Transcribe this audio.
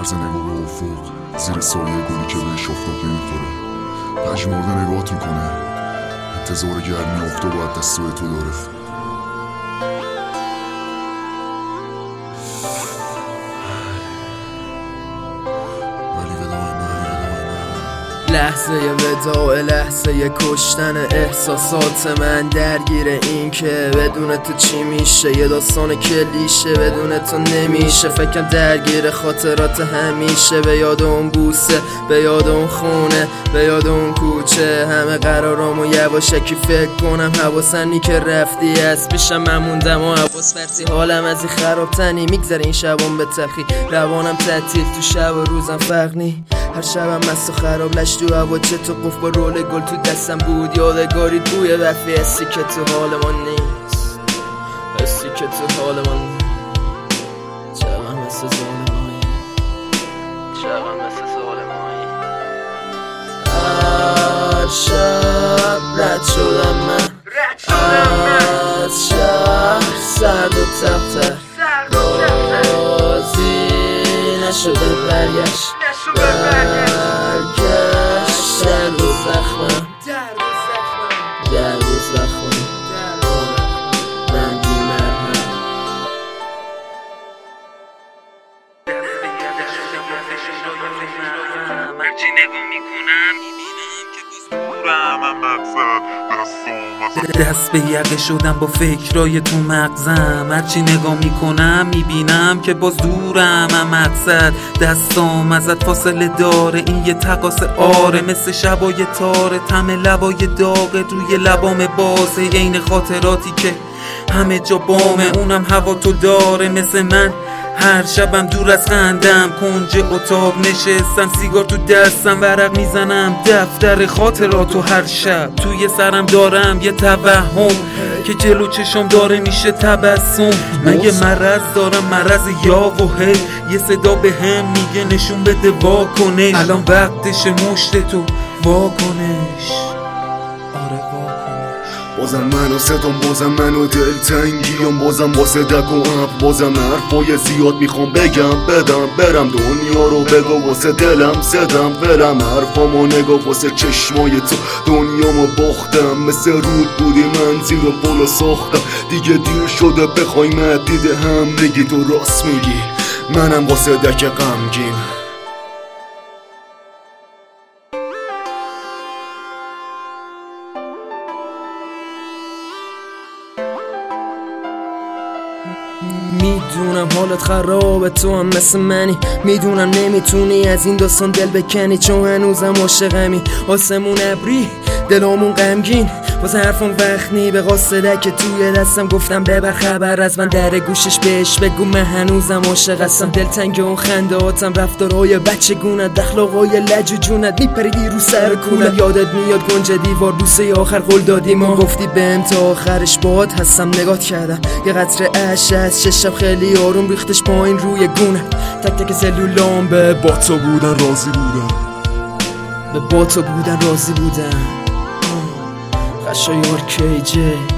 طرز نگاه به افق، زیر سایه گلی که بهش آفتاب نمیخوره، پژمرده نگاهت میکنه، انتظار گرمی آفتاب باید دستای تو داره. لحظه وداع، لحظه کشتن احساسات من درگیر این که بدون تو چی میشه، یه داستان کلیشه بدون تو نمیشه. فکرم درگیر خاطرات همیشه، به یاد اون بوسه، به یاد اون خونه، به یاد اون کوچه. همه قرارامو یواشکی فکر کنم، حواسنی که رفتی از پیشم من موندم و حواس فرسی، حالم از این خرابتنی میگذره این شبام به تلخی، روانم تعطیل تو شب و روزم فرق نی. هر شبم مست و خراب لش تو هوا، چه تو قف با رول گل تو دستم بود، یادگاری بوی وفی، حسی که تو حال من نیست، حسی که تو حال من نیست. چقدر مثل ظالمایی، چقدر مثل ظالمایی. هر شب رد شدم من از شهر، سرد و تفتر، رازی نشده برگشت، برگشت در رو زخمم، در رو زخمم، من بی مرهم. هرچی نگاه میکنم میبینم که تو دورم مقصد دست به یقه شدم با فکرای تو مغزم. هرچی نگاه میکنم میبینم که باز دورم مقصد، دستام ازت فاصله داره، این یه تقاس آره، مثل شبای تاره، طعم لبای داغه روی لبام بازه، عین خاطراتی که همه جا بامه، اونم هوا تو داره مثل من. هر شبم دور از خندم کنج اتاق نشستم، سیگار تو دستم ورق میزنم دفتر خاطراتو. هر شب توی سرم دارم یه توهم که جلو چشم داره میشه تبسم. من یه مرض دارم، مرض یا و هی، یه صدا به هم میگه نشون بده واکنش، الان وقتش مشت تو واکنش، آره واکنش. بازم منو ستم، بازم منو دلتنگیم، بازم واسه دک و اب، بازم حرفای زیاد میخوام بگم بدم، برم دنیا رو بگو واسه دلم زدم، برم حرفامو نگاه واسه چشمای تو دنیامو باختم، مثل رود بودی من زیر پولو ساختم، دیگه دیر شده بخوایم دیده هم بگی، تو راست میگی منم واسه دک غمگین. میدونم حالت خرابه، تو هم مثل منی، میدونم نمیتونی از این داستان دل بکنی، چون هنوزم عاشقمی. آسمون ابری دلامون غمگین، واسه حرفم وقت نی، به قاصده که توی دستم گفتم ببر خبر از من، در گوشش بهش بگو من هنوزم عاشق هستم. دلتنگ اون خندهاتم، رفتارهای بچگونت، اخلاقای لج و جونت، میپریدی رو سر کولم. یادت میاد گنج دیوار بوسه آخر قول دادی ما، گفتی بهم تا آخرش باهات هستم. نگات کردم یه قطره اشک از چشم خیلی آروم ریختش پایین روی گونت، تک تک سلولام به با تو بودن راضی بودن، به با تو بودن راضی بودن. خشایار کیجه